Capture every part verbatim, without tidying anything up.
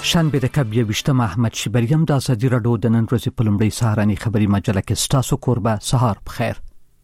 شنبه د کبیه وشتم احمد شبریم د ازادي راډیو د نن ورځې په لومړۍ سهارني خبري مجله کې ستاسو کوربه سهار بخیر.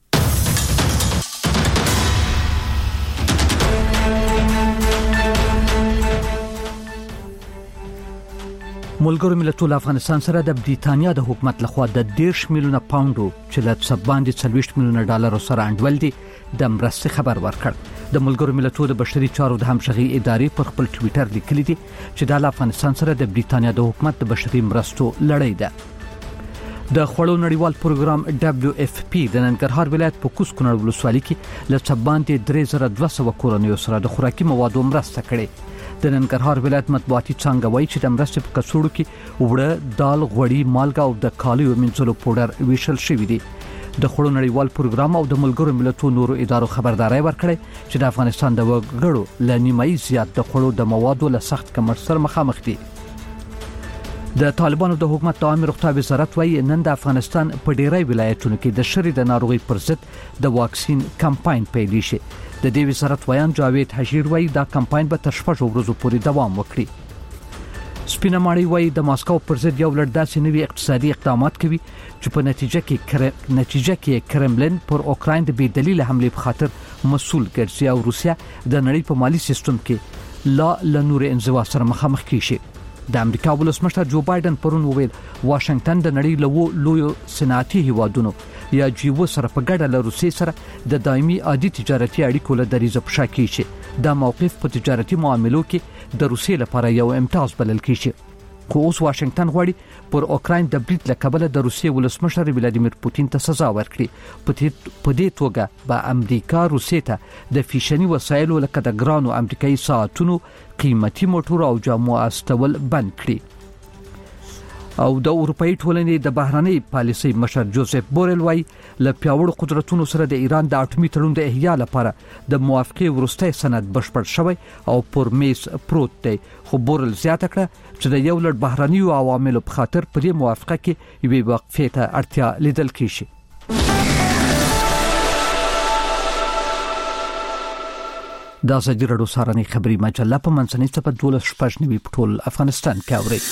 ملګرو ملتونو افغانستان سره د بریټانیا د حکومت لخوا د ډیرش میلیونه پاونډو چې له څه باندې څلوېښت میلیونه ډالر سره انډول دي د مرستې خبر ورکړ. د ملګرو ملتونو د بشري چارو د همغږي ادارې پر خپل ټوئیټر لیکلي دي چې د افغانستان سره د بریټانیا د حکومت د بشري مرستو لړۍ ده. د خوړو نړیوال پروګرام دبليو اف پی د ننګرهار ولایت په کوز کونړ ولسوالۍ کې له څه باندې درې زره دوه سوه کورنیو سره د خوراکي موادو مرسته کړې. د ننګرهار ولایت مطبوعاتي څنګه وایي چې د مرستې په کڅوړو کې وړه، دال، غوړي، مالګه او د کالیو منځلو پودر ویشل شوی دي. د خوړو نړیوال پروګرام او د ملګرو ملتونو نورو ادارو خبرداري ورکړې چې د افغانستان د وګړو ل نیمایي زیات د خوړو د موادو له سخت کمښت سره مخامخ دي. د طالبانو د حکومت د عامه روغتیا وزارت وايي نن د افغانستان په ډیری ولایتونو کې د شری د ناروغي پر ضد د واکسین کمپاین پیل شي. د دې وزارت ویان جاوید حشیر وايي دا کمپاین به تر شپږ ورځې پورې دوام وکړي. سپینه ماړی وايي د ماسکو پر ضد یو لړ داسې نوي اقتصادي اقدامات کوي چې په نتیجه کې کر... نتیجه کې کرملین پر اوکراین د بې دلیل حمله په خاطر مسؤل ګرځي او روسیا د نړۍ په مالی سیستم کې لا لنور انزوا سره مخامخ کیږي. د امریکا ولسمشر جو بایدن پرون وویل واشنگټن د نړۍ له لویو صنعتي هیوادونو یا جیو سره په ګډه له روسي سره د دایمي عادي تجارتي اړیکو له دریزه په شا کیږي. دا موقف په تجارتي معاملو کې د روسي لپاره یو امتیاز بلل کیږي. خو اوس واشنگټن غواړي پر اوکراین د برید له کبله د روسي ولسمشر ولادیمیر پوتین ته سزا ورکړي. په دې توګه به امریکا روسي ته د فیشني وسایلو لکه د ګرانو امریکایي ساعتونو، قیمتي موټر او جامو استول بند کړي. او د اروپאי ټولنې د بهرنۍ پالیسۍ مشر جوزف بورل وايي له پیاوړو قدرتونو سره د ایران د اټومي تړون د احیا لپاره د موافقې وروستۍ سند بشپړ شوی او پر میز پروت دی. خو بورل زیاته کړه چې د یو لړ بهرنیو عواملو په خاطر په دې موافقه کې یوې وقفې ته اړتیا لیدل کیږي. د ازادي راډیو سهارني خبري مجله په منځنۍ صفحه دولس شپږ نوي په ټول افغانستان کې اوري.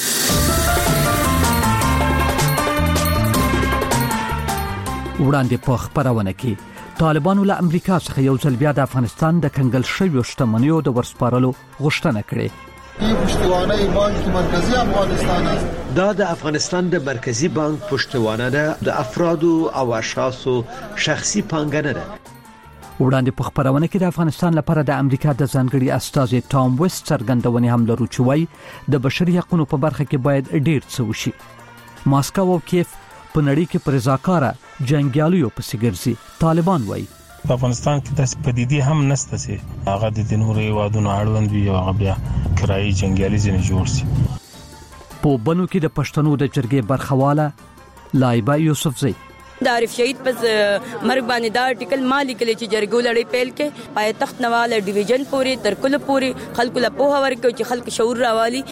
وړاندې په خبرونه کې طالبانو له امریکا څخه یو ځل بیا د افغانستان د کنګل شویو شتمنیو د ورسپارلو غوښتنه کړې. پشتوانه بانک مرکزی افغانستان است. دا د افغانستان د مرکزی بانک پشتوانه ده د افرادو او اشخاصو شخصي پانګونه ده. وړاندې په خبرونه کې د افغانستان لپاره د امریکا د ځانګړي استازي ټام ویست څرګندونې هم لرو چې وايي د بشري حقوقو په برخه کې باید ډیر څه وشي. ماسکو او کیف په نړۍ کې پر ځاکاره جنگیالیو پسې ګرځي. طالبان وايي په افغانستان کې داسې پدیدې هم نشته چې هغه د نورو هیوادونو اړوند وي او هغه بیا کرایي جنگیالي ځنې جوړ شي. په بنو کې د پښتنو د جرګې برخواله لایبا یوسفزئی د عارف شهید پس مرګ باندې دا ارټیکل مالي کلی چې جرګو لړۍ پیل کې پای تخت نواله ډیویژن پورې تر کله پورې خلکو له پوهه ورکړي چې خلک شعور راوالي.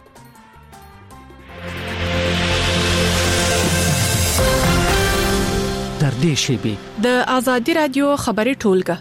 تر دې شی د ازادي رادیو خبري ټولګه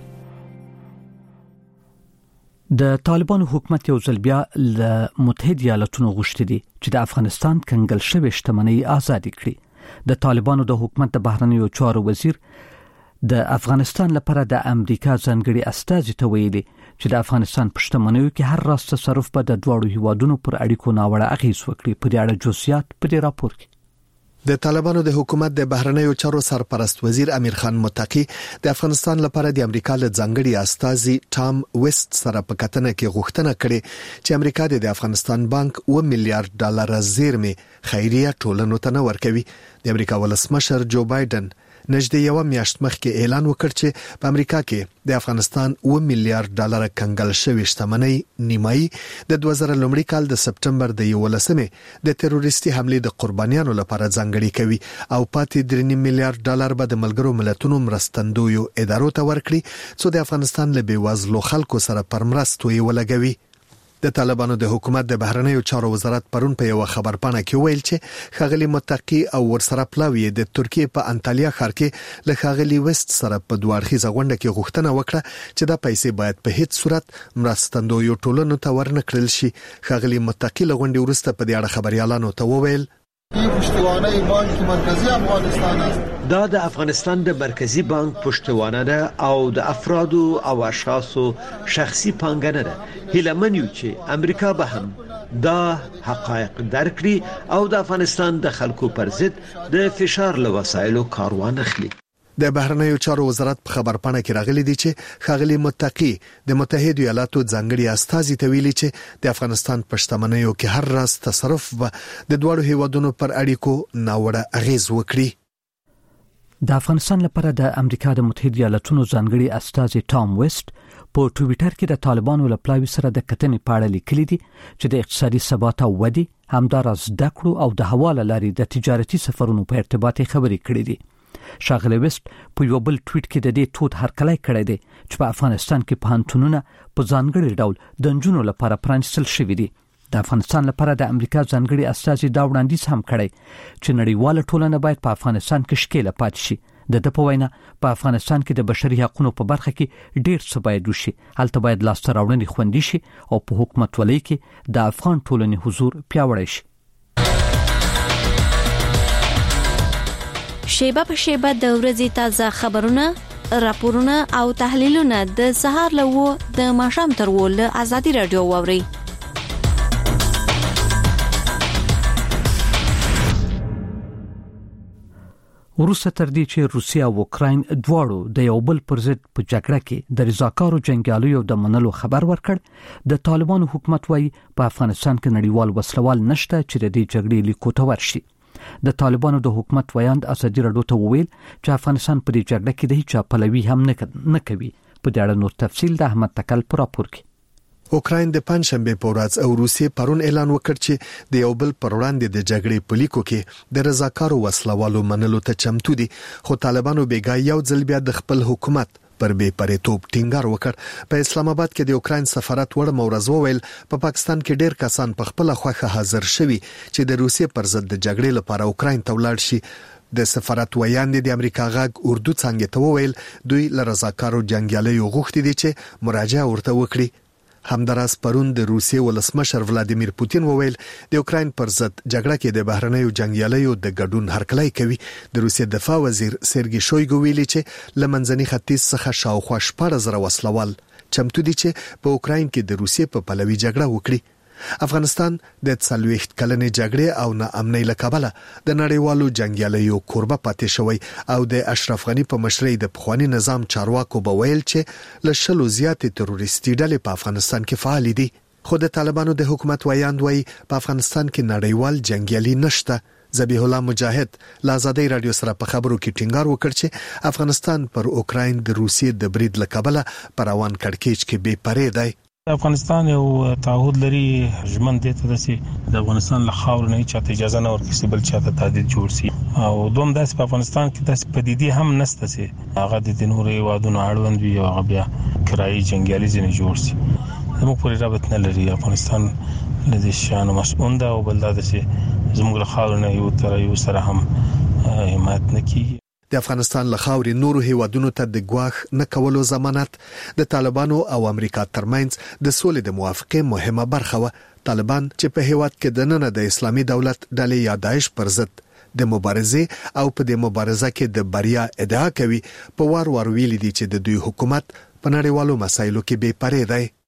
د طالبانو حکومت یو ځل بیا له متحده ایالاتونو غوښتي دي چې د افغانستان کنګل شوی شتمنۍ آزاد کړي. د طالبانو د حکومت د بهرنیو چارو وزیر د افغانستان لپاره د امریکا ځانګړي استازي ته ویلي چې د افغانستان په شتمنیو کې هر راست تصرف به د دوړو هیوادونو پر اړیکو ناوړه اغیز وکړي. په دې اړه جزئیات په دې راپور کې. د طالبانو د حکومت د بهرنیو چارو سرپرست وزیر امیر خان متقی د افغانستان لپاره د امریکا له ځانګړي استازي ټام ویست سره په کتنه کې غوښتنه کړې چې امریکا د افغانستان بانک اوه میلیارډ ډالر زیرمې خیریه ټولنو ته نه ورکوي. د امریکا ولسمشر جو بایدن نږدې یو میاشت مخکې اعلان وکړ چې په امریکا کې د افغانستان اوه میلیارډ ډالر کنګل شوی شتمنۍ نیمایي د دوه زره لومړي کال د سپټمبر د یولسمې د تروریستي حمله د قربانیانو لپاره ځانګړي کوي او پاتې درې نیم میلیارډ ډالر به د ملګرو ملتونو مرستندویو ادارو ته ورکړي چې د افغانستان له بیوزلو خلکو سره پر مرستو یې ولګوي. د طالبانو د حکومت د بهرنیو چارو وزارت پرون په یو خبرپاڼه کې ویل چې ښاغلي متقی او ورسره پلاوی د ترکیه په انټالیا ښار کې له ښاغلي وست سره په دوه اړخیزه غونډه کې غوښتنه وکړه چې د پیسې باید په هیڅ صورت مرستندویو ټولنو ته ورنکړل شي. ښاغلي متقی له غونډې وروسته په دې اړه خبريالانو ته وویل پشتوانه بانک مرکزی افغانستان است. دا د افغانستان د مرکزی بانک پشتوانه ده او د افرادو او اشخاصو شخصي پانګه ده. هیله من یو چې امریکا به هم دا حقایق درکړي او د افغانستان د خلکو پر ضد د فشار له وسایلو کار وانخلي. د بهرنیو چارو وزارت په خبرپاڼه کې راغلي دي چې ښاغلي متقی د متحده ایالاتو ځانګړي استازي ته ویلي چې د افغانستان په شتمنیو کې هر راز تصرف به د دوړو هیوادونو پر اړیکو ناوړه اغیز وکړي. د افغانستان لپاره د امریکا د متحده ایالاتونو ځانګړي استازي ټام ویست په ټوئیټر کې د طالبانو له پلاوي سره د کتنې په اړه لیکلي دي چې د اقتصادي ثبات او ودی همدارس د کړو او د حواله لري د تجارتي سفرونو په ارتباط خبرې کړې دي. ښاغلی وست په یو بل ټویټ کې د دې تود هرکلی کړی دی چې په افغانستان کې پوهنتونونه په ځانګړي ډول د نجونو لپاره پرانیستل شوي دي. د افغانستان لپاره د امریکا ځانګړي استازي دا وړاندیز هم کړی چې نړیواله ټولنه باید په افغانستان کې ښکېله پاتې شي. د د په وینا په افغانستان کې د بشري حقوقو په برخه کې ډېر څه باید وشي. هلته باید لاسته راوړنې خوندي شي او په حکومتولۍ کې د افغان ټولنې حضور پیاوړی شي. شیبه په شیبه د ورځې تازه خبرونه، راپورونه او تحلیلونه د سهار له و د ماښام تر و له ازادي رادیو واوري. وروسته تر دې چې روسیا او اوکراین دواړو د یو بل پر ضد په جګړه کې د رضاکارو جنگیالیو د منلو خبر ورکړ، د طالبانو حکومت وايي په افغانستان کې نړیوال وسلوال نشته چې د دې جګړې لیکو ته ورشي. د طالبانو د حکومت ویاند ازادي رادیو ته وویل چې افغانستان په دې جګړه کې د هیڅ پلوي هم نه کوي. په دې اړه نور تفصیل د احمد تکل پر راپور کې. اوکراین د پنځشنبه په ورځ او روسیې پرون اعلان وکړ چې د یو بل پر وړاندې د جګړې په لیکو کې د رضاکارو وسلوالو منلو ته چمتو دي، خو طالبانو بیګا یو ځل بیا د خپل حکومت پر بے پریتوب ټینګار وکړ. په اسلام آباد کې د اوکراین سفارت وړ مورز وویل په پاکستان کې ډېر کسان په خپل خوخه حاضر شوي چې د روسیې پر ضد د جګړې لپاره اوکراین ته ولاړ شي. د سفارت ویاند د امریکا غاګ اردو څنګه ته وویل دوی ل رضاکارو جنگیالیو غوښتي دي چې مراجعه ورته وکړي. همداراز پرون د روسیې ولسمشر ولادیمیر پوتین وویل د اوکراین پر ضد جګړه کې د بهرنیو جنگیالیو د ګډون هرکلی کوي. د روسیې دفاع وزیر سرګی شویګو ویلي چې لمنځني ختیځ څخه شاوخوا شپږ زره وسلوال چمتو دي چې په اوکراین کې د روسیې په پلوي جګړه وکړي. افغانستان د څلوېښت کلنې جګړې او ناامنۍ له کبله د نړیوالو جنگیالیو کوربه پاتې شوی او د اشرف غنی په مشرۍ د پخوانی نظام چارواکو به ویل چې له شلو زیاتې تروریستي ډلې په افغانستان کې فعال دي. خو د طالبانو د حکومت ویاند وایي په افغانستان کې نړیوال جنگیالي نشته. ذبیح الله مجاهد له ازادي رادیو سره په خبرو کې ټینګار وکړ چې افغانستان پر اوکراین د روسیې د برید له کبله پر روان کړکېچ کې بې پرې دی. افغانستان یو تعهد لري ژمن دي ته چې د افغانستان له خاور نه چاته اجازه نه ورکړي چې بل چاته تهدید جوړ شي او دوم داس په افغانستان کې داس پدیدې هم نشته چې هغه د نورو هیوادونو اړوند وي او هغه بیا کرایي جنگیالي ځنې جوړ شي. زموږ پورې رابط نه لري. افغانستان له دې شانو مسؤل ده او بل دا چې زموږ له خاور نه یو تر یو سره هم حمایت نه کوي. د افغانستان له خاورې نورو هیوادونو ته د ګواښ نه کولو ضمانت د طالبانو او امریکا ترمنځ د سولې د موافقې مهمه برخه و. طالبان چې په هیواد کې د نن د اسلامي دولت ډلې یا داعش پر ضد د مبارزې او په دې مبارزه کې د بریا ادعا کوي په وار وار ویلي دي چې د دوی حکومت په نړیوالو مسایلو کې بې پرې دی.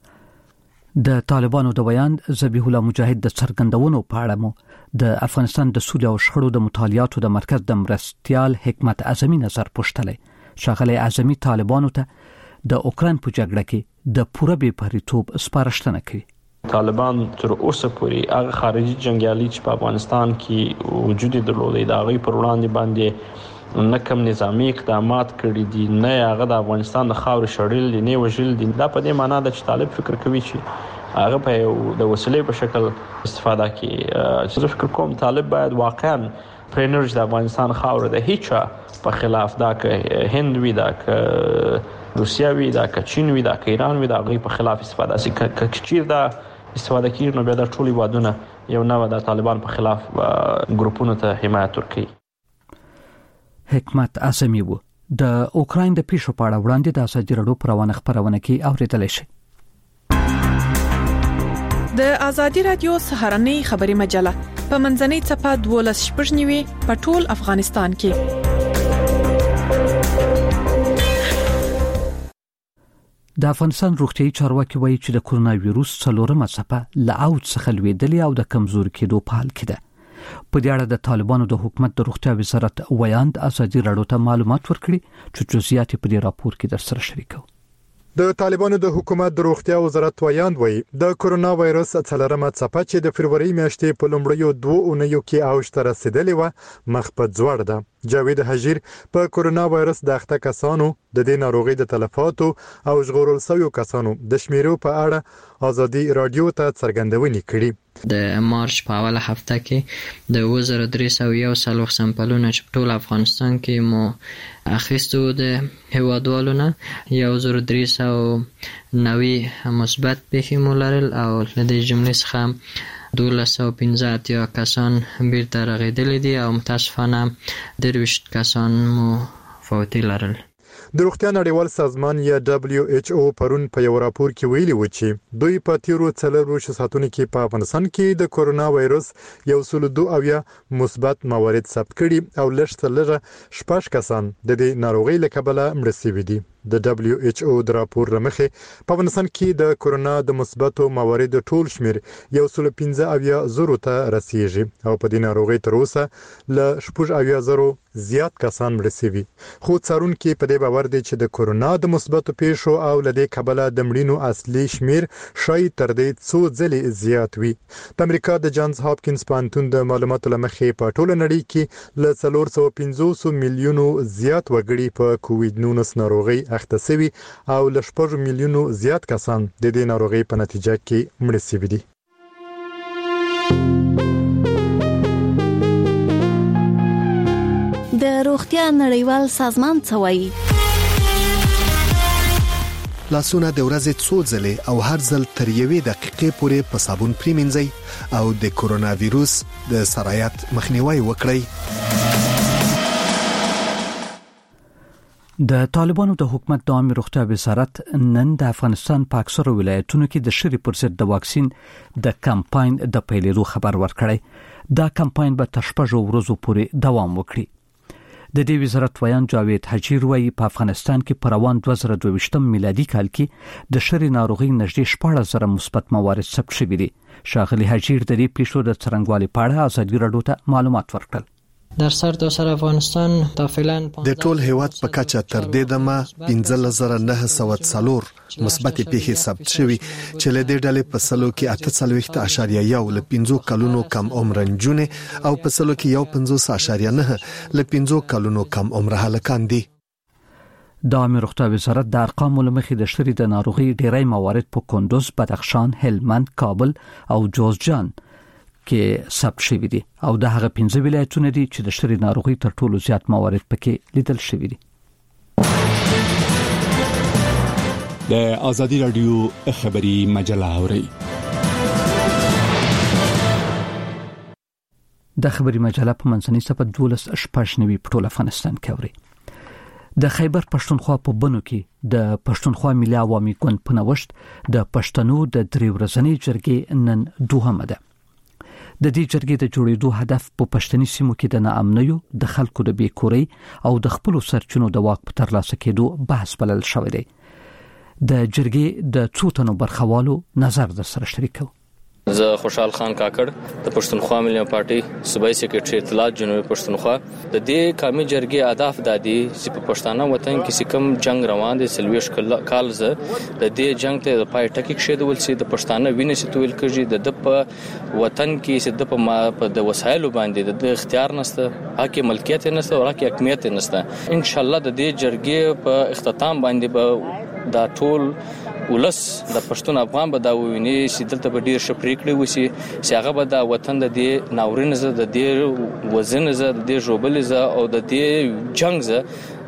د طالبانو د بیان ذبیح الله مجاهد د څرګندونو په اړه مو د افغانستان د سولې او شخړو د مطالعاتو د مرکز د مرستیال حکمت اعظمي نظر پوښتلی. ښاغلی اعظمي طالبانو ته د اوکراین په جګړه کې د پوره بې پریتوب سپارښتنه کوي. طالبان تر اوسه پورې هغه خارجي جنگیالي چې په افغانستان کې وجود درلودي د هغې پر وړاندې باندې نه کوم نظامی اقدامات کړي دي، نه هغه د افغانستان د خاورې شړل دي، نه وژل دي. دا په دې معنی ده چې طالب فکر کوي چې هغه په د وسیلې په شکل استفاده کوي. چې زه فکر کوم طالب باید واقعا پرېنرج د افغانستان خاوره د هیڅ په خلاف دا که هند وي، دا که روسیا وي، دا که چین وي، دا که ایران وي، دا هغې په خلاف استفاده شي. که چیر دا استفاده کیږي نو بیا د ټولي وادونه یو نوو د طالبان په خلاف ګروپونو ته حمایت ورکوي. حکمت اعظمي وو د اوکراین د پیښو په اړه وړاندې د ازادي راډیو پروانه خبرونه کې اوریدل شي. د ازادي راډیو سهارنۍ خبري مجله په منځنۍ صفحه دولس شپږنیوي په ټول افغانستان کې. د افغانستان روغتيایي چارواکي وایي چې د کورونا وایروس څلورمه څپه له اوج څخه لویدلې او د کمزوري کېدو په حال کې ده. په دې اړه د طالبانو د حکومت د روغتیا وزارت ویاند ازادي راډیو ته معلومات ورکړي چې جزئیات په دې راپور کې در سره شریکو. د طالبانو د حکومت د روغتیا وزارت ویاند وایي د کورونا وایرس څلورمه څپه چې د فروری میاشتې په لومړیو دوه اونیو کې اوج ته رسیدلې و مخ په ځوړ ده. جاوید حجیر په کورونا وایرس د اخته کسانو د دې ناروغي د تلفاتو او ژغورل شویو کسانو د شمیرو په اړه ازادي راډیو ته څرګندونې کړې. د مارچ په اوله هفته کې د دوه زره درې سوه یو څلوېښت سمپلونه چې ټول افغانستان کې مو اخیستو د هیوادوالو نه یو زره درې سوه نوي مثبت پیښې مو لرل او له دې جملې څخه دولس سوه پنځه اتیا کسان بیرته رغېدلي دي او متاسفانه درویشت کسان مو فوتي لرل. د روغتیا نړیوال سازمان یا دبليو ایچ او پرون په یو راپور کې ویلي و چې دوی په تیرو څلورو ساعتونو کې په افغانستان کې د کورونا وایرس یو سل دوه اویا مثبت موارد ثبت کړي او لږ تر لږه شپږ کسان د دې ناروغۍ له کبله مړه شوي دي. د دبليو ایچ او د راپور لمخې په افغانستان کې د کورونا د مثبتو موارد ټول شمیر یو سل پنځه اویا زرو ته رسیدي او په دې ناروغۍ تر اوسه له شپږ اویا زرو زیات کسان مړه شوي. خو څارونکو په دې باور دي چې د کورونا د مثبتو پیښو او له دې کبله د مړینو اصلي شمیر شاید تر دې څو ځلې زیات وي. د امریکا د جانز هاپکینز پوهنتون د معلوماتو لمخې په ټوله نړۍ کې له څلور سوه پنځوس میلیونو زیات وګړي په کووډ نولس ناروغي اخته شوي او له شپږ میلیونو زیات کسان د دې ناروغي په نتیجه کې مړه شوي دي. د روغتیا نړیوال سازمان څه وایي؟ لاسونه د ورځې څو ځلې او هر ځل تر یوې دقیقې پورې په صابون پریمنځئ او د کورونا وایروس د سرایت مخنیوي وکړئ. د طالبانو د حکومت د عامه روغتیا وزارت نن د افغانستان په اکثرو ولایتونو کې د شری پر ضد د واکسین د کمپاین د پیلېدو خبر ورکړی. دا کمپاین به تر شپږو ورځو پورې دوام وکړي. د دې وزارت ویان جاوید حجیر وایي په افغانستان کې په روان دوه زره دوه ویشتم میلادي کال کې د شری ناروغي نږدې شپږ زره مثبت موارد ثبت شوي دي. شاغلي حجیر د دې پیښو د څرنګوالي په اړه ازادي راډیو ته معلومات ورکړل. در سر تا سر افغانستان تا فعلا د ټول هیواد په کچه تر دې دمه پنځه زره نه سوه څلور مثبت پیښې ثبت شوي چې له دې ډلې په سلو کې اته څلوېښت اعشاریه یو له پنځو کلونو کم عمر نجونې او په سلو کې یو پنځوس اعشاریه نه له پنځو کلونو کم عمر هلکان دي. د عامه روغتیا وزارت د ارقامو لمخې د شری د ناروغي ډیری موارد په کندوز، بدخشان، هلمند، کابل او جوزجان کې ثبت شوي دي او د هغه پنځه ولایتونه دي چې د شری ناروغي تر ټولو زیات موارد پکې لیدل شوي دي. د ازادي راډیو خبري مجله اوري. د خبري مجله په منځنۍ صفحه دولس شپږ نوي په ټول افغانستان کې اوري. د خیبر پښتونخوا په بنو کې د پښتونخوا ملي عوامي ګوند په نوښت د پښتنو د درې ورځنۍ جرګې نن دوهمه ده. د دې جرګې د جوړېدو هدف په پښتني سیمو کې د ناامنیو، د خلکو د بیکورۍ او د خپل سرچینو د واک په ترلاسه کېدو بحث بلل شوی دی. د جرګې د څو تنو برخوالو نظر در سره شریکو. زه خوشحال خان کاکړ د پښتونخوا ملي پارټي صوبایي سیکریټري اطلاعات جنوبي پښتونخوا. د دې قومي جرګې اهداف د دې چې په پښتانه وطن کې کوم جنگ روان دي سلويش کال زه د دې جنگ ته د پای ټکی کېدول سي د پښتانه وینې ستویل کېږي د د په وطن کې چې د په د وسایلو باندې د اختیار نشته، حق ملکیت نشته او حق حکمیت نشته. ان شاء الله د دې جرګې په اختتام باندې به دا ټول ولس د پښتون افغان به دا ویني چې دلته به ډیر شپریکړي وسی چې هغه به دا وطن د دې ناورین زه د دې وزن زه د دې جوبل زه او د دې جنگ زه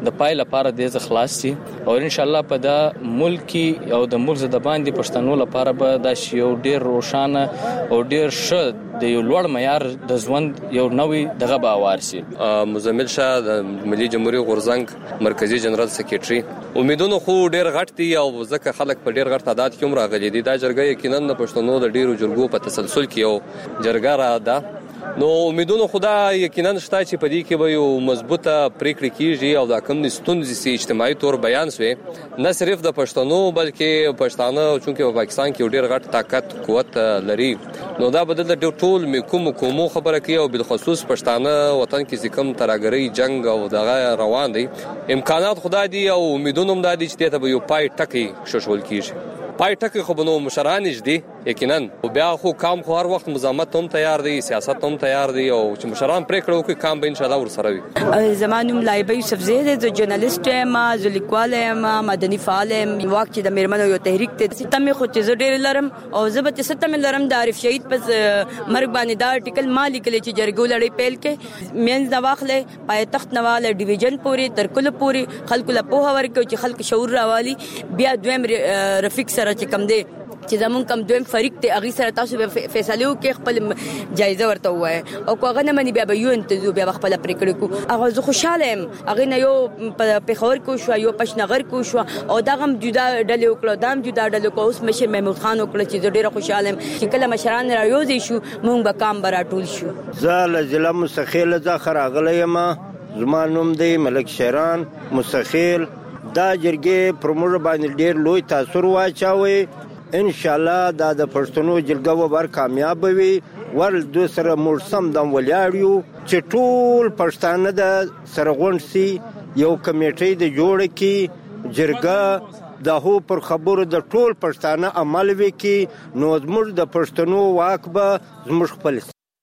د پای لپاره د خلاص شي او ان شاء الله په د ملکی او د ملک د باندې پښتنو لپاره به د یو ډیر روښانه او ډیر ښه د یو لوړ معیار د ژوند یو نوې دغه باور شي. مزمل شاه د ملي جمهوریت غورزنګ مرکزی جنرال سکریټري امیدونو خو ډیر غټ دي او ځکه خلک په ډیر غټ تعداد کې هم راغلي دي. دا جرګه یقینا د پښتنو د ډیرو جرګو په تسلسل کې یو جرګه را ده. نو امیدونو خدا یقینا شته چې په دې کې به یو مضبوطه پریکړه کیږي او دا کوم ستونزې سي اجتماعي تور بیان شوي نه صرف د پښتنو بلکې پښتانه چونکه په پاکستان کې ډیر غټ طاقت قوت لري نو دا بدل د ټول میکوم کومو خبره کوي او بل خصوص پښتانه وطن کې کوم تراګری جنگ او دغه روان دي امکانات خدا دي او امیدونو هم د دې چې ته به یو پای ټکی شوشول کیږي. پای ټکی خو بنو مشرانج دي یقینا او بیا خو کام خو هر وخت مزاحمت هم تیار دي سیاست هم تیار دي او چې مشران پریکړه وکړي کام به ان شاء الله ورسره وي. زمانوم لایبه یوسف زید د جرنالست ما زلیکوال ما مدني فعال واک چې د میرمنو یو تحریک ته ستمه خو چې ډیر لرم او زبته ستمه لرم د عارف شهید پس مرګ باندې دا ارټیکل مالی کلی چې جرګو لړۍ پیل کې مینځ د واخلې پای تخت نواله ډیویژن پوری تر کله پوری خلکو له په هور کې چې خلک شعور راوالي بیا دویم رفیق سره چې کم دی چې زمون کم دویم فریق ته اغي سره تاسو به فیصله وکړي خپل جایزه ورته وای او کوغه نه مني بیا به یو انتظار بیا خپل پریکړه کو هغه زه خوشاله ام هغه نه یو په خبر کو شو یو پښنغر کو شو او دا غم جدا ډلې وکړه دام جدا ډلې کو اوس مشه محمود خان وکړه چې ډیره خوشاله ام چې کله مشران را یوځي شو مونږ به کام برا ټول شو. زال ضلع مستخیل ځخر اغلی ما زمانوم دی ملک شیران مستخیل دا جرګه پرموږ باندې ډیر لوی تاثیر واچوي ان شاء الله دا د پښتنو جرګه و بر کامیاب وي ور د سره مرسم دم ولیاړیو چې ټول پښتانه د سرغون سي یو کمیټې د جوړ کی جرګه د هو پر خبرو د ټول پښتانه عمل وکي نو زموږ د پښتنو واک به زموږ خپل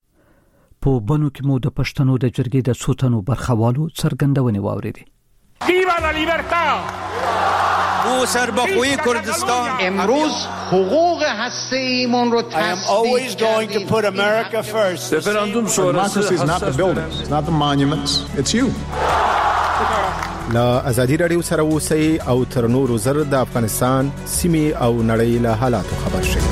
په بنو کې مو د پښتنو د جرګې د سوتنو برخوالو څرګندونې واوریدي. ویوا لا لیبرتا او سربخوی کردستان امروز حقوق هسته‌ایمون رو تصدیق کردیم. رفراندوم شورای is not the buildings, it's not the monuments, it's you. لا ازادي رادیو سره اوسئ او تر نورو زر د افغانستان سیمې او نړۍ له حالاتو خبر شئ.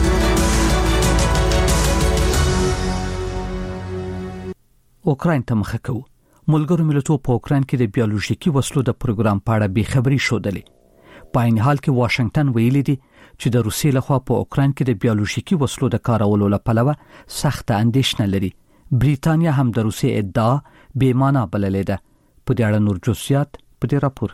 اوکراین ته مخه کوو. ملګرو ملتونو په اوکراین کې د بیولوژیکي وسلو د پروګرام په اړه به خبري شودلې. په عین حال کې واشنگټن ویلي دی چې د روسیې لخوا په اوکراین کې د بیولوژیکي وسلو د کارولو لپاره سخت اندېښنه لري. بریتانیا هم د روسیې ادعا بې معنا بللې ده. په دې اړه نور جزئیات په دې راپور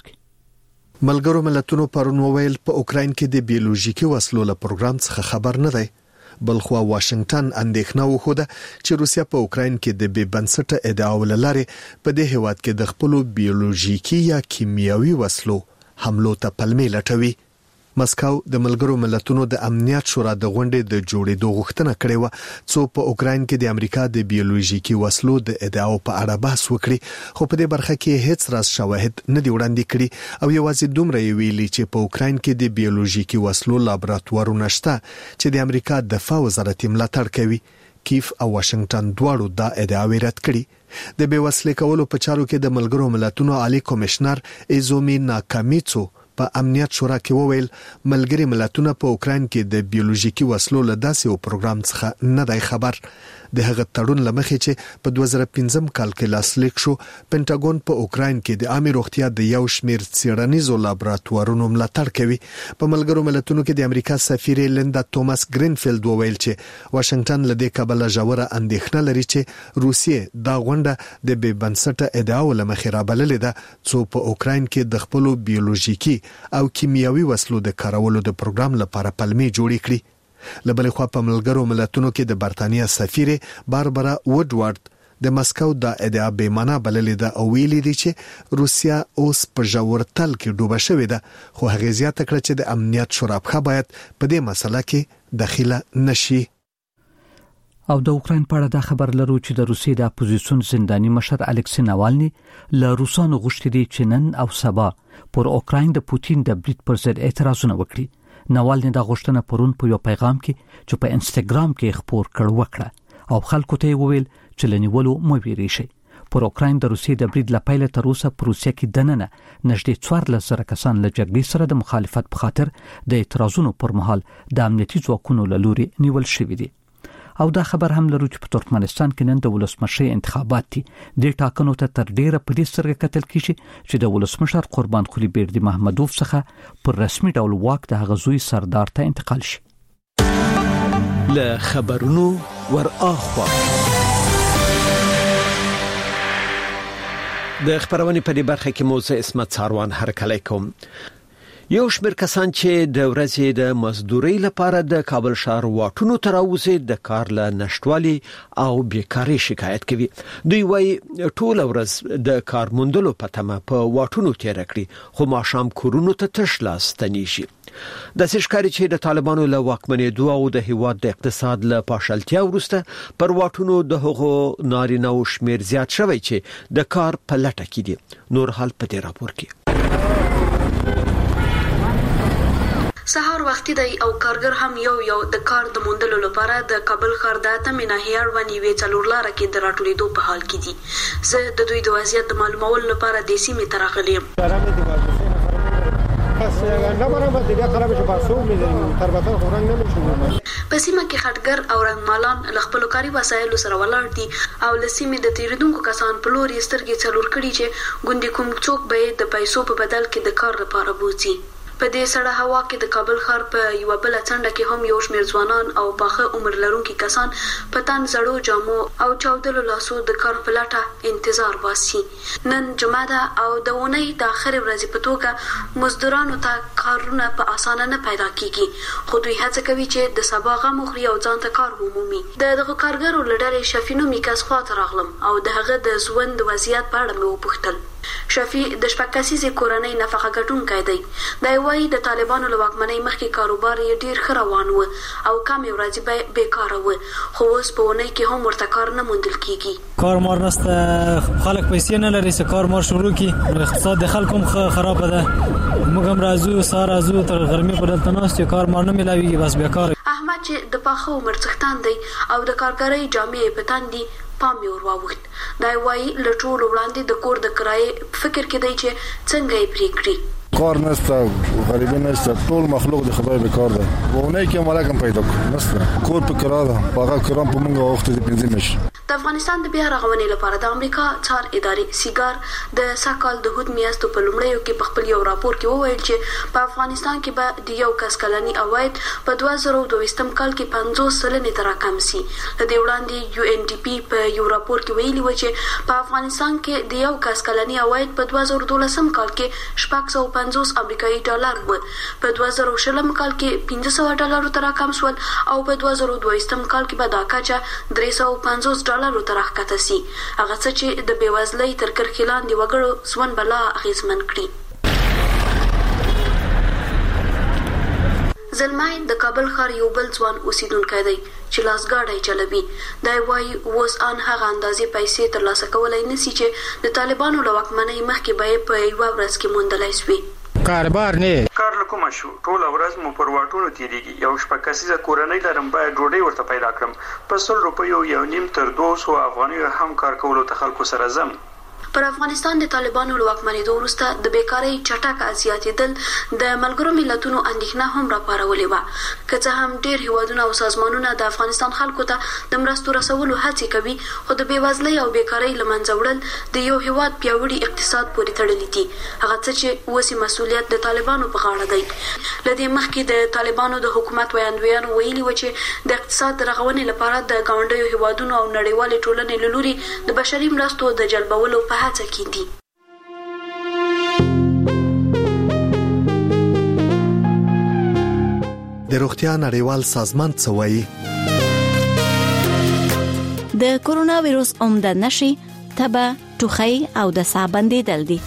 کې. ملګرو ملتونو پرون وویل په اوکراین کې د بیولوژیکي وسلو له پروګرام څخه خبر نه دی. بلخوا واشنگټن اندېښنه وخوده چې روسیا په اوکراین کې د بې بنسټه ادعاو لاره په دې هیواد کې د خپل بیولوژیکي یا کیمیاوي وسلو حملو ته پلمې لټوي. مسکو د ملګرو ملتونو د امنیت شورا د غونډې د جوړېدو غوښتنه کړې و څو په اوکراین کې د امریکا د بیولوژیکي وسلو د ادعاو په اړه بحث وکړي خو په دې برخه کې هیڅ راز شواهد نه دی وړاندې کړي او یوازې دومره ویلي چې په اوکراین کې د بیولوژیکي وسلو لابراتوارونه شته چې د امریکا دفاع وزارت ملاتړ کوي. کیف او واشنگټن دواړو دا ادعاوې رد کړي. د بې وسلې کولو په چارو کې د ملګرو ملتونو عالی کمشنر ایزومی ناکامیڅو په امنیت شورا کې وویل ملګری ملتونه په اوکراین کې د بیولوژیکي وسلو له داسې یو پروګرام څخه نه دی خبر. د هغه تړون لمخې چې په دوه زره پنځم کال کې لاسلیک شو پینټاګون په اوکراین کې د عامه روغتیا د یو شمېر څېړنیزو لابراتوارونو ملاتړ کوي. په ملګرو ملتونو کې د امریکا سفیر لیندا توماس گرینفیلد وویل چې واشنگټن له دې کبله ژوره اندېښنه لري چې روسیې دا غونډه د بې بنسټه ادعاو لمخې رابللې ده څو په اوکراین کې د خپل بیولوژیکي او کیمیاوي وسلو د کارولو د پروګرام لپاره پلمې جوړې کړې. لبل خو په ملګرو ملتونو کې د برتانیا سفیر باربرا وډوارد د مسکو د ادعا بې معنا بللې ده او ویلي دي چې روسیا اوس په ژورتل کې ډوبه شوې ده خو هغه زیاته کړه چې د امنیت شورا په باید په دې مسله کې دخیله نشي. او د اوکراین په اړه دا خبر لرو چې د روسیې د اپوزیسیون زنداني مشر الکسی ناوالني له روسانو غوښتي دي چې نن او سبا پر اوکراین د پوتین د برید پر ضد اعتراضونه وکړي. ناوالني دا غوښتنه پرون په یو پیغام کې چې په انستګرام کې خبر کړ وکړه او خلکو ته وویل چې لنیولو مو ویری شي. پر اوکراین د روسیې د برید لپاره تر اوسه په روسیې کې دننه نږدې څوارلس زره کسان له جګړې سره د مخالفت په خاطر د اعتراضونو پر مهال د امنیتي ځواکونو له لوري نیول شوي دي. او دا خبر هم لرو چې په ترکمنستان کې نن د ولسمشر انتخابات دي. د ټاکنو ته تر ډیره په دې سترګه کتل کیږي چې د ولسمشر قربان قلی بیردی محمدوف څخه پر رسمي ډول واک د هغه زوی سردار ته انتقال شي. له خبرونو ور اخوا د خبرونې په دې برخه کې موضوع اسمت ساروان هرکلی کوم. یو شمېر کسان چې د ورځې د مزدورۍ لپاره د کابل ښار واټونو ته راوځي د کار له نشټوالي او بیکاري شکایت کوي. دوی وايي ټول ورځ د کار موندلو په تمه په واټونو تیر کړي خو ماښام کورونو ته تش لاس ستنیږي. د سشکاري چې د طالبانو له واکمنېدو او د هیواد د اقتصاد له پاشلتیا وروسته پر واټونو د هغو نارینه او شمیر زیات شوی چې د کار په لټه کې دي. نور حال په دې راپور کې. سهار وختي دی او کارګر هم یو یو د کار د موندلو لپاره د کابل ښار د اتمې ناحیې اړوند یوې څلور لاره کې د راټولېدو په حال کې دي. زه د دوی د وضعیت د معلومولو لپاره د سیمې ته راغلی یم. په سیمه کې خټګر او رنګمالان له خپلو کاري وسایلو سره ولاړ دي او له سیمې د تیریدونکو کسان په لور یې سترګې څلور کړي چې ګوندې کوم څوک به د پیسو په بدل کې د کار لپاره بوځي. په دې سړه هوا کې د کابل ښار په یو بل څنډه کې هم یو شمېر ځوانان او پاخه عمر لرونکي کسان په تن زړو جامو او چاودلو لاسو د کار په لټه انتظار باسي. نن جمعه ده او د اونۍ د اخر ورځې په توګه مزدورانو ته کارونه په اسانه نه پیدا کیږي خو دوی هڅه کوي چې د سبا غم وخوري او ځان ته کار ومومي. د دغه کارګرو له ډلې شفینو میکاس خواته راغلم او د هغه د ژوند وضعیت په اړه مې وپوښتل. شفی د شپږ کسیزې کورنۍ نفقه ګټونکی دی. دا وايي د طالبانو له واکمنۍ مخکې کاروبار یې ډیر ښه روان و او کمې ورځې به بیکاره و خو اوس په اونۍ کې هم ورته کار نه موندل کیږي. کار مار نشته، خلک پیسې نه لري چې کار مار شروع کړي. اقتصاد د خلکو هم خراب ده. موږ هم راځو سهار راځو تر غرمې په دلته ناست کار مار نه ملاويږي بس بیکاره. احمد چې د پاخه عمر څښتن دی او د کارګرۍ جامې په تن دي پام یې ور واوښت. دا وايي له ټولو وړاندې د کور د کرایې فکر کې دی چې څنګه یې پرې کړي. کار نشته، غریبی نشته، ټول مخلوق د خدای به کار دی. وونه کې ملکم پیدا نشته، کور په کرا ده، هغه کرام په موږ وخت دې پنځه مش. د افغانستان د بیا رغونې لپاره د امریکا څار ادارې سیګار د ساکال د هود میاشتو په لومړیو کې په خپل یو راپور کې وویل چې په افغانستان کې به د یو کس کلني عواید په دوه زره دوه کال کې پنځوس سلنې ته راکم شي. له دې وړاندې یو ان ډي پی په یو راپور کې ویلي و چې په افغانستان کې د یو کس کلني عواید په دوه زره دولس کال کې شپږ سوه پنځوس امریکایي ډالر و، په دوه زره شل کال کې پنځه سوه ډالرو ته راکم شول او په دوه زره دوه کال کې به دا کچه درې سوه پنځوس ډالرو ته راښکته شي. هغه څه چې د بېوزلۍ تر کرښې لاندې وګړو ژوند به لا اغېزمن کړي. زلمای د کابل ښار یو بل ځوان اوسیدونکی دی چې لاسګاډی چلوي. دا وايي اوس ان هغه اندازې پیسې ترلاسه کولای نشي چې د طالبانو له واکمنۍ مخکې به یې په یوه ورځ کې موندلی شوي. کاربار نه کار لکوم شو ټول ورځ مو پر واټونو تیریږي. یو شپږ کسیزه کورنۍ لرم باید ډوډۍ ورته پیدا کړم. په سل روپیو یو نیم تر دوه سوه افغانیو هم کار کولو ته خلکو سره زم. پر افغانستان د طالبانو له واکمنېدو وروسته د بیکارۍ چټک زیاتېدل د ملګرو ملتونو اندېښنه هم راپارولې وه. که څه هم ډېر هیوادونه او سازمانونه د افغانستان خلکو ته د مرستو رسولو هڅې کوي خو د بېوزلۍ او بیکارۍ له منځه وړل د یو هیواد پیاوړي اقتصاد پورې تړلي دي. هغه څه چې اوس مسؤلیت د طالبانو په غاړه دی. له دې مخکې د طالبانو د حکومت ویاندویانو ویلي و چې د اقتصاد د رغونې لپاره د ګاونډیو هیوادونو او نړیوالې ټولنې له لوري د بشري مرستو د جلبولو په هڅه کې دي. د روغتیا نړیوال سازمان څه وایي؟ د کورونا وایروس عمده نشي تبه، ټوخی او د ساه بندیدل دي.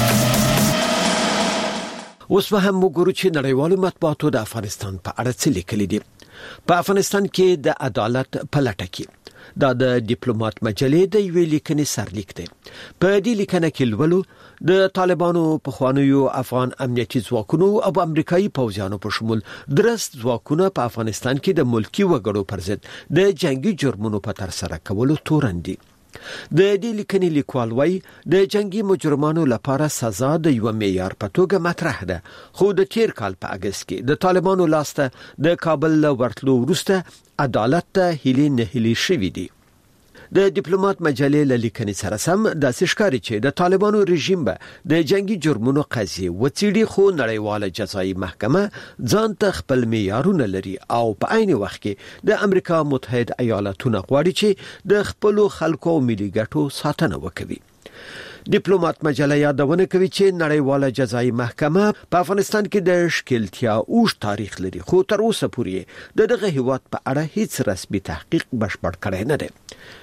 اوس به هم وګورو چې نړیوالو مطبوعاتو د افغانستان په اړه څه لیکلي دي. په افغانستان کې د عدالت په لټه کې دا د ډیپلوماټ مجلې د یوې لیکنې سرلیک دی. په دې لیکنه کې لولو د طالبانو په خوانیو افغان امنیتي ځواکونو او امریکایي پوځیانو په شمول درست ځواکونه په افغانستان کې د ملکی وګړو پر ضد د جنگي جرمونو په تر سره کولو تورن دي. د دې لیکنې لیکوال وایي د جنگي مجرمانو لپاره سزا د یو معیار په توګه مطرح ده، خو د تیر کال په اگست کې د طالبانو لاسته د کابل له ورتلو وروسته عدالت ته هیلې نه هیلې شوې دي. د ډیپلوماټ مجلې له لیکنې سره سم داسې ښکاري چې د طالبانو رژیم به د جنگي جرمونو قضیې وڅېړي، خو نړیواله جزایي محکمه ځان ته خپل معیارونه لري او په عین وخت کې د امریکا متحد ایالاتونه غواړي چې د خپل خلکو او ملي ګټو ساتنه وکړي. ډیپلوماټ مجله یادونه کوي چې نړیواله جزایي محکمه په افغانستان کې د ښکیلتیا اوږد تاریخ لري، خو تر اوسه پورې د دغه هیواد په اړه هیڅ رسمي تحقیق بشپړ کړی نه دی.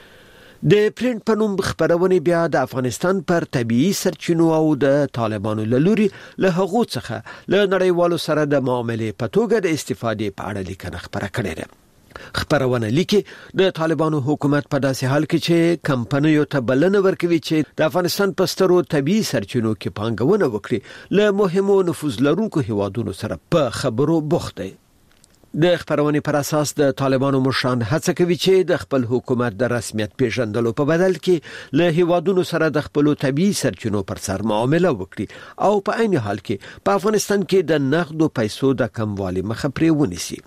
د پرینټ په نوم خبرونه بیا د افغانستان پر طبيعي سرچینو او د طالبانو له لوري له هغو څخه له نړیوالو سره د معاملې په توګه د استفادې په اړه لیکنه خبره کړې ده. خبرونه لیکي د طالبانو حکومت په داسې حال کې چې کمپنیو ته بلنه ورکوي چې د افغانستان په سترو طبيعي سرچینو کې پانګونه وکړي، له مهمو نفوذ لرونکو هیوادونو سره په خبرو بوخت دی. د خبرونې پر اساس د طالبانو مشران هڅه کوي چې د خپل حکومت د رسمیت پیژندلو په بدل کې له هیوادونو سره د خپل طبيعي سرچینو پر سر معامله وکړي او په عین حال کې په افغانستان کې د نقدو پیسو د کموالي مخه پرې ونیسي.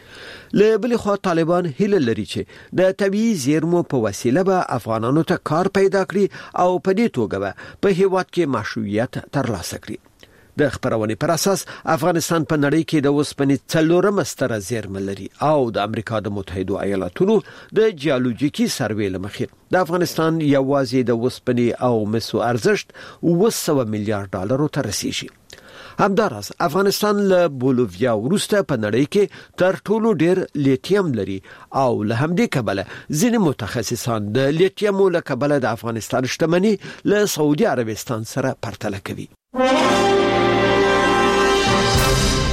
له بل خوا طالبان هیله لري چې د طبيعي زیرمو په وسیله به افغانانو ته کار پیدا کړي او په دې توګه به په هیواد کې مشروعیت ترلاسه کړي. د خبرونې پر اساس افغانستان په نړۍ کې د وسپنې څلورمه ستره زیرمه لري او د امریکا د متحده ایالاتونو د جیولوژیکي سروې له مخې د افغانستان یوازې د وسپنې او مسو ارزښت اوه سوه میلیارډ ډالرو ته رسیږي. همداراز افغانستان له بولیویا وروسته په نړۍ کې تر ټولو ډیر لیتیم لري او له همدې کبله ځینې متخصصان د لیتیمو له کبله د افغانستان شتمنۍ له سعودي عربستان سره پرتله کوي.